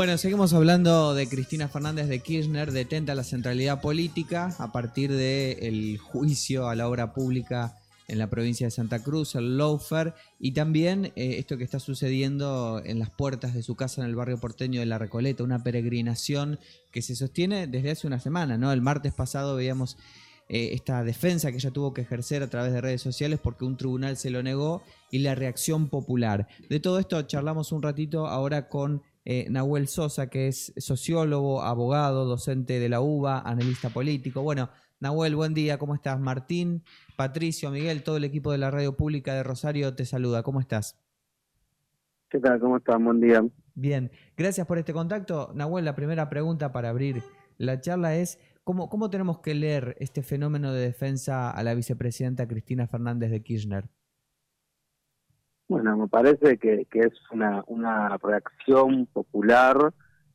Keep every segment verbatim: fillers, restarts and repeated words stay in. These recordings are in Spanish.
Bueno, seguimos hablando de Cristina Fernández de Kirchner, detenta la centralidad política a partir del juicio a la obra pública en la provincia de Santa Cruz, el lawfare, y también eh, esto que está sucediendo en las puertas de su casa en el barrio porteño de La Recoleta, una peregrinación que se sostiene desde hace una semana, ¿no? El martes pasado veíamos eh, esta defensa que ella tuvo que ejercer a través de redes sociales porque un tribunal se lo negó y la reacción popular. De todo esto charlamos un ratito ahora con Eh, Nahuel Sosa, que es sociólogo, abogado, docente de la U B A, analista político. Bueno, Nahuel, buen día, ¿cómo estás? Martín, Patricio, Miguel, todo el equipo de la Radio Pública de Rosario te saluda. ¿Cómo estás? ¿Qué tal? ¿Cómo estás? Buen día. Bien, gracias por este contacto. Nahuel, la primera pregunta para abrir la charla es, ¿cómo, cómo tenemos que leer este fenómeno de defensa a la vicepresidenta Cristina Fernández de Kirchner? Bueno, me parece que, que es una, una reacción popular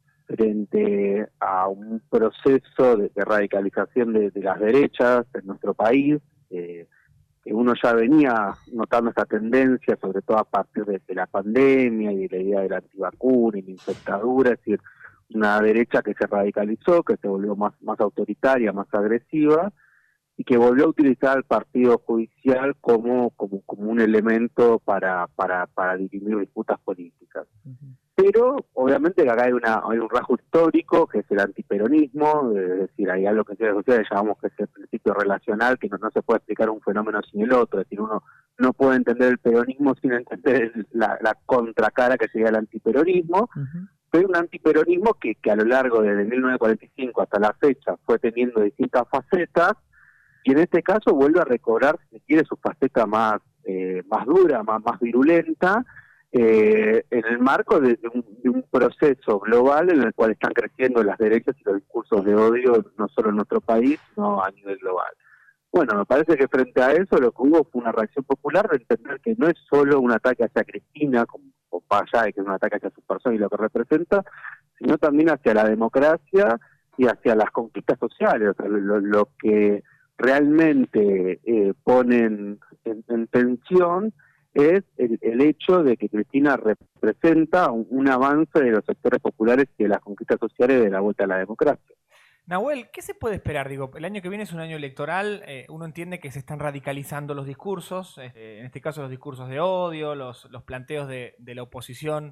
frente a un proceso de, de radicalización de, de las derechas en nuestro país, eh, que uno ya venía notando esta tendencia, sobre todo a partir de, de la pandemia y de la idea de la antivacuna y la infectadura, es decir, una derecha que se radicalizó, que se volvió más, más autoritaria, más agresiva, y que volvió a utilizar al partido judicial como como, como un elemento para, para, para dirimir disputas políticas. Uh-huh. Pero obviamente que acá hay, una, hay un rasgo histórico que es el antiperonismo, es decir, hay algo que en ciencias sociales llamamos que es el principio relacional, que no, no se puede explicar un fenómeno sin el otro, es decir, uno no puede entender el peronismo sin entender el, la, la contracara que sería el antiperonismo. Uh-huh. Pero un antiperonismo que, que a lo largo de mil novecientos cuarenta y cinco hasta la fecha fue teniendo distintas facetas, y en este caso vuelve a recobrar, si quiere, su faceta más eh, más dura, más, más virulenta, eh, en el marco de, de, un, de un proceso global en el cual están creciendo las derechas y los discursos de odio, no solo en nuestro país, sino a nivel global. Bueno, me parece que frente a eso lo que hubo fue una reacción popular de entender que no es solo un ataque hacia Cristina, como allá de que es un ataque hacia su persona y lo que representa, sino también hacia la democracia y hacia las conquistas sociales, o sea, lo, lo que realmente eh, ponen en, en tensión es el, el hecho de que Cristina representa un, un avance de los sectores populares y de las conquistas sociales de la vuelta a la democracia. Nahuel, ¿qué se puede esperar? Digo, el año que viene es un año electoral, eh, uno entiende que se están radicalizando los discursos, eh, en este caso los discursos de odio, los, los planteos de, de la oposición,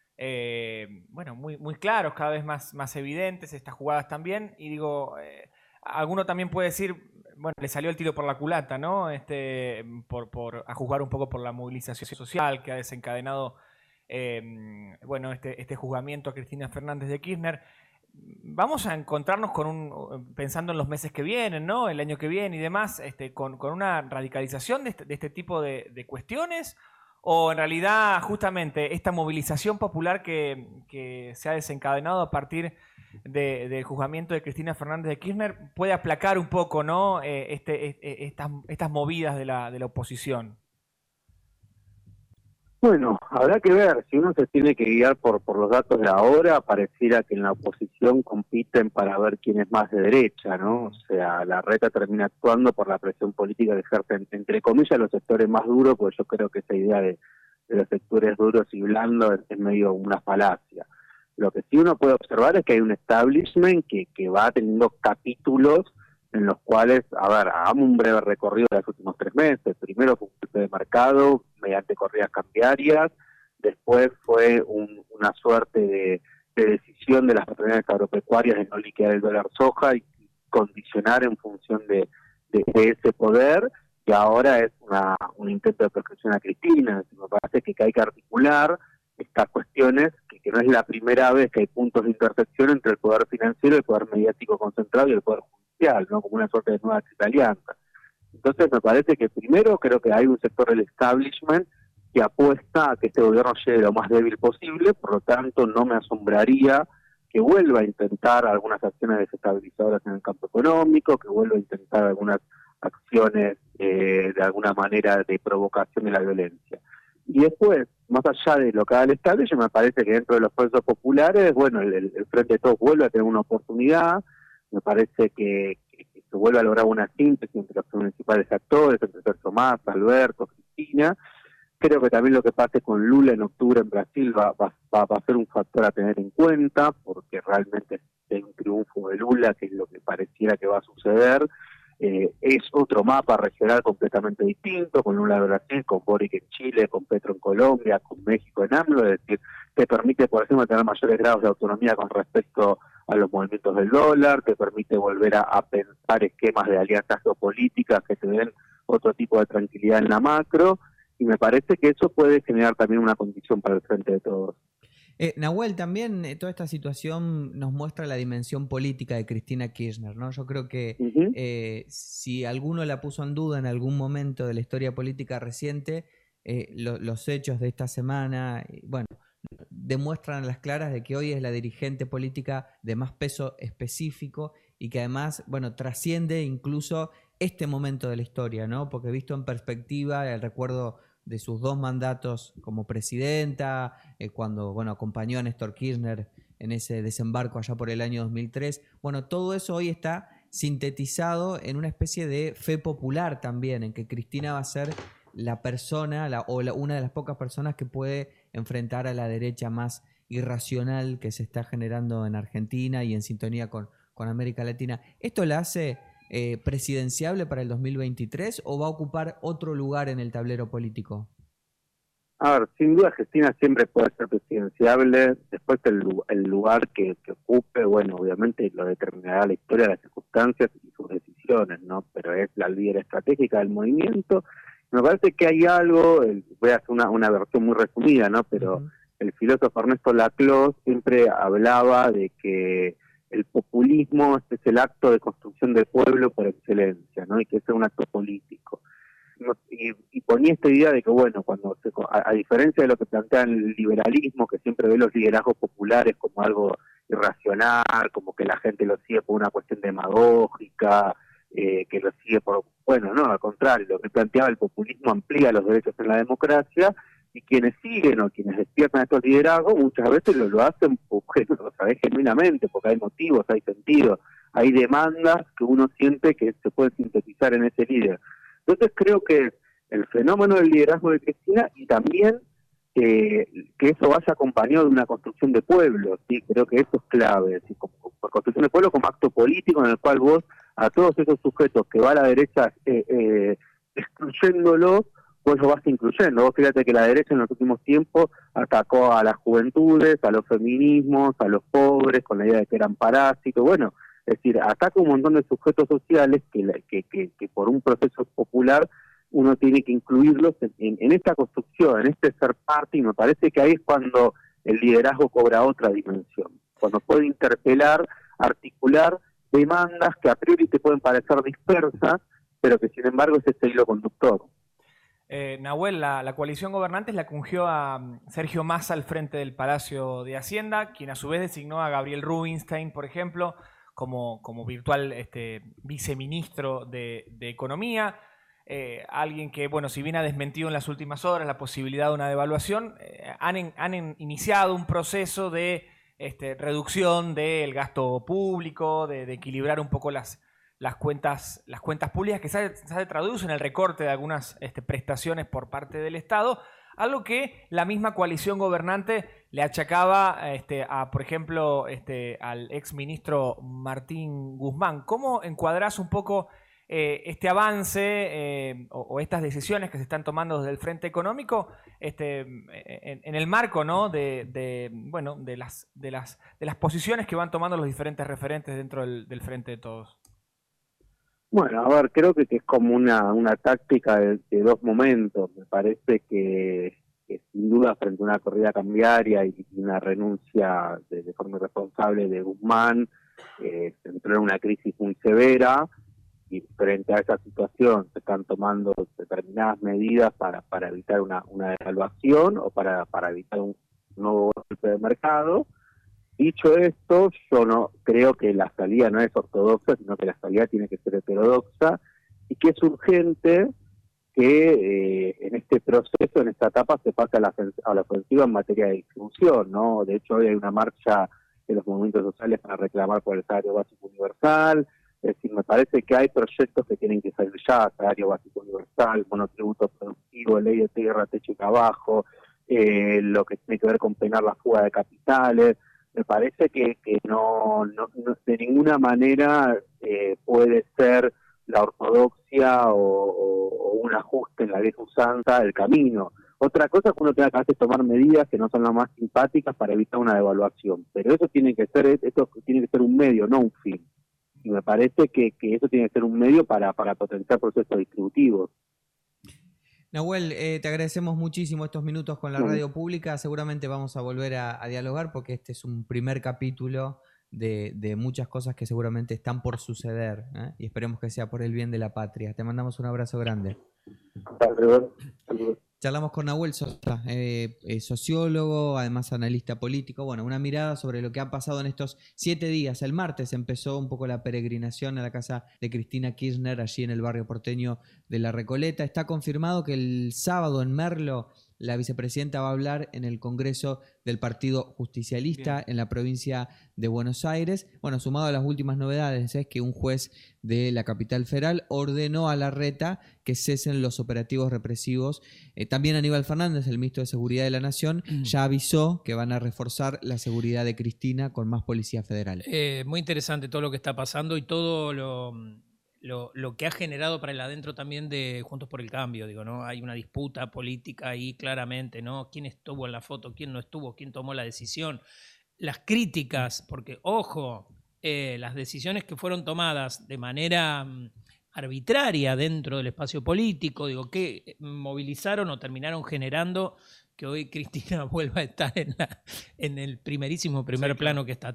eh, bueno, muy, muy claros, cada vez más, más evidentes, estas jugadas también, y digo, eh, alguno también puede decir, bueno, le salió el tiro por la culata, ¿no? Este, por, por, a juzgar un poco por la movilización social que ha desencadenado, eh, bueno, este, este juzgamiento a Cristina Fernández de Kirchner. Vamos a encontrarnos con un, pensando en los meses que vienen, ¿no? El año que viene y demás, este, con, con una radicalización de este, de este tipo de, de cuestiones, o en realidad justamente esta movilización popular que, que se ha desencadenado a partir de, del juzgamiento de Cristina Fernández de Kirchner puede aplacar un poco, ¿no? Eh, este, este, estas, estas movidas de la, de la oposición. Bueno, habrá que ver, si uno se tiene que guiar por, por los datos de ahora, pareciera que en la oposición compiten para ver quién es más de derecha, ¿no? O sea, la reta termina actuando por la presión política que ejercen, entre comillas, los sectores más duros, porque yo creo que esa idea de, de los sectores duros y blandos es, es medio una falacia. Lo que sí uno puede observar es que hay un establishment que, que va teniendo capítulos en los cuales, a ver, hagamos un breve recorrido de los últimos tres meses. Primero fue un golpe de mercado mediante corridas cambiarias, después fue un, una suerte de, de decisión de las autoridades agropecuarias de no liquidar el dólar soja y condicionar en función de, de, de ese poder, y ahora es una, un intento de proscripción a Cristina. Me parece que hay que articular estas cuestiones, que, que no es la primera vez que hay puntos de intersección entre el poder financiero, el poder mediático concentrado y el poder judicial, ¿no? Como una suerte de nueva alianza. Entonces me parece que primero creo que hay un sector del establishment que apuesta a que este gobierno llegue lo más débil posible, por lo tanto no me asombraría que vuelva a intentar algunas acciones desestabilizadoras en el campo económico, que vuelva a intentar algunas acciones eh, de alguna manera de provocación de la violencia. Y después, más allá de lo que haga el establishment, me parece que dentro de los procesos populares, bueno, el, el Frente de Todos vuelve a tener una oportunidad, me parece que, que, que se vuelve a lograr una síntesis entre los principales actores, entre Sergio Massa, Alberto, Cristina, Creo que también lo que pase con Lula en octubre en Brasil va, va, va a ser un factor a tener en cuenta, porque realmente es un triunfo de Lula, que es lo que pareciera que va a suceder. Eh, es otro mapa regional completamente distinto, con Lula en Brasil, con Boric en Chile, con Petro en Colombia, con México en AMLO, es decir, te permite, por ejemplo, tener mayores grados de autonomía con respecto a los movimientos del dólar, te permite volver a, a pensar esquemas de alianzas geopolíticas que te den otro tipo de tranquilidad en la macro, y me parece que eso puede generar también una condición para el frente de todos. Eh, Nahuel, también eh, toda esta situación nos muestra la dimensión política de Cristina Kirchner, ¿no? Yo creo que Uh-huh. eh, si alguno la puso en duda en algún momento de la historia política reciente, eh, lo, los hechos de esta semana, eh, bueno, demuestran a las claras de que hoy es la dirigente política de más peso específico y que además, bueno, trasciende incluso este momento de la historia, ¿no? Porque visto en perspectiva, el recuerdo de sus dos mandatos como presidenta, eh, cuando, bueno, acompañó a Néstor Kirchner en ese desembarco allá por el año dos mil tres. Bueno, todo eso hoy está sintetizado en una especie de fe popular también, en que Cristina va a ser la persona la, o la, una de las pocas personas que puede enfrentar a la derecha más irracional que se está generando en Argentina y en sintonía con, con América Latina. ¿Esto la hace eh, presidenciable para el dos mil veintitrés o va a ocupar otro lugar en el tablero político? A ver, sin duda Cristina siempre puede ser presidenciable, después el, el lugar que, que ocupe, bueno, obviamente lo determinará la historia, las circunstancias y sus decisiones, ¿no? Pero es la líder estratégica del movimiento. Me parece que hay algo, voy a hacer una, una versión muy resumida, ¿no? Pero uh-huh. El filósofo Ernesto Laclau siempre hablaba de que el populismo es el acto de construcción del pueblo por excelencia, ¿no? Y que es un acto político. Y, y ponía esta idea de que, bueno, cuando se, a, a diferencia de lo que plantea el liberalismo, que siempre ve los liderazgos populares como algo irracional, como que la gente lo sigue por una cuestión demagógica, eh, que lo sigue por... Bueno, no, al contrario, lo que planteaba el populismo amplía los derechos en la democracia, y quienes siguen o quienes despiertan estos liderazgos muchas veces lo, lo hacen porque lo saben genuinamente, porque hay motivos, hay sentido, hay demandas que uno siente que se pueden sintetizar en ese líder. Entonces creo que el fenómeno del liderazgo de Cristina y también eh, que eso vaya acompañado de una construcción de pueblo, ¿sí? Creo que eso es clave, ¿sí? Como, como construcción de pueblo como acto político en el cual vos a todos esos sujetos que va a la derecha eh, eh, excluyéndolos, vos lo vas incluyendo. Vos fíjate que la derecha en los últimos tiempos atacó a las juventudes, a los feminismos, a los pobres, con la idea de que eran parásitos, bueno... Es decir, ataca un montón de sujetos sociales que, que, que, que por un proceso popular uno tiene que incluirlos en, en, en esta construcción, en este ser parte, y me parece que ahí es cuando el liderazgo cobra otra dimensión, cuando puede interpelar, articular demandas que a priori te pueden parecer dispersas, pero que sin embargo es ese hilo conductor. Eh, Nahuel, la, la coalición gobernante la ungió a um, Sergio Massa al frente del Palacio de Hacienda, quien a su vez designó a Gabriel Rubinstein, por ejemplo, Como, como virtual este, viceministro de, de Economía, eh, alguien que, bueno, si bien ha desmentido en las últimas horas la posibilidad de una devaluación, eh, han, en, han en, iniciado un proceso de este, reducción del gasto público, de, de equilibrar un poco las, las, cuentas, las cuentas públicas, que se, se traduce en el recorte de algunas este, prestaciones por parte del Estado, algo que la misma coalición gobernante le achacaba este, a, por ejemplo, este, al exministro Martín Guzmán. ¿Cómo encuadrás un poco eh, este avance eh, o, o estas decisiones que se están tomando desde el Frente Económico este, en, en el marco, ¿no? de, de, bueno, de, las, de, las, de las posiciones que van tomando los diferentes referentes dentro del, del Frente de Todos? Bueno, a ver, creo que, que es como una, una táctica de, de dos momentos. Me parece que, que sin duda frente a una corrida cambiaria y una renuncia de, de forma irresponsable de Guzmán, eh, se entró en una crisis muy severa y frente a esa situación se están tomando determinadas medidas para, para evitar una, una devaluación o para, para evitar un nuevo golpe de mercado. Dicho esto, yo no creo que la salida no es ortodoxa, sino que la salida tiene que ser heterodoxa y que es urgente que eh, en este proceso, en esta etapa, se pase a la, a la ofensiva en materia de distribución, ¿no? De hecho, hoy hay una marcha de los movimientos sociales para reclamar por el salario básico universal, Es decir, me parece que hay proyectos que tienen que salir ya, salario básico universal, monotributo productivo, ley de tierra, techo y trabajo, eh, lo que tiene que ver con penar la fuga de capitales. Me parece que, que no, no, no de ninguna manera eh, puede ser la ortodoxia o, o, o un ajuste en la vieja usanza el camino. Otra cosa es que uno tenga que hacer tomar medidas que no son las más simpáticas para evitar una devaluación, pero eso tiene que ser, eso tiene que ser un medio, no un fin. Y me parece que, que eso tiene que ser un medio para, para potenciar procesos distributivos. Nahuel, eh, te agradecemos muchísimo estos minutos con la Sí. radio pública. Seguramente vamos a volver a, a dialogar porque este es un primer capítulo de, de muchas cosas que seguramente están por suceder, ¿eh? Y esperemos que sea por el bien de la patria. Te mandamos un abrazo grande. Saludos. Saludos. Charlamos con Nahuel Sosa, eh, eh, sociólogo, además analista político. Bueno, una mirada sobre lo que ha pasado en estos siete días. El martes empezó un poco la peregrinación a la casa de Cristina Kirchner, allí en el barrio porteño de La Recoleta. Está confirmado que el sábado en Merlo la vicepresidenta va a hablar en el Congreso del Partido Justicialista Bien. en la provincia de Buenos Aires. Bueno, sumado a las últimas novedades, es que un juez de la capital federal ordenó a Larreta que cesen los operativos represivos. Eh, también Aníbal Fernández, el ministro de Seguridad de la Nación, mm. ya avisó que van a reforzar la seguridad de Cristina con más policías federales. Eh, muy interesante todo lo que está pasando y todo lo... Lo, lo que ha generado para el adentro también de Juntos por el Cambio, digo, ¿no? Hay una disputa política ahí claramente, ¿no? ¿Quién estuvo en la foto, quién no estuvo, quién tomó la decisión? Las críticas, porque, ojo, eh, las decisiones que fueron tomadas de manera um, arbitraria dentro del espacio político, digo, que movilizaron o terminaron generando que hoy Cristina vuelva a estar en, la, en el primerísimo primer sí, plano que está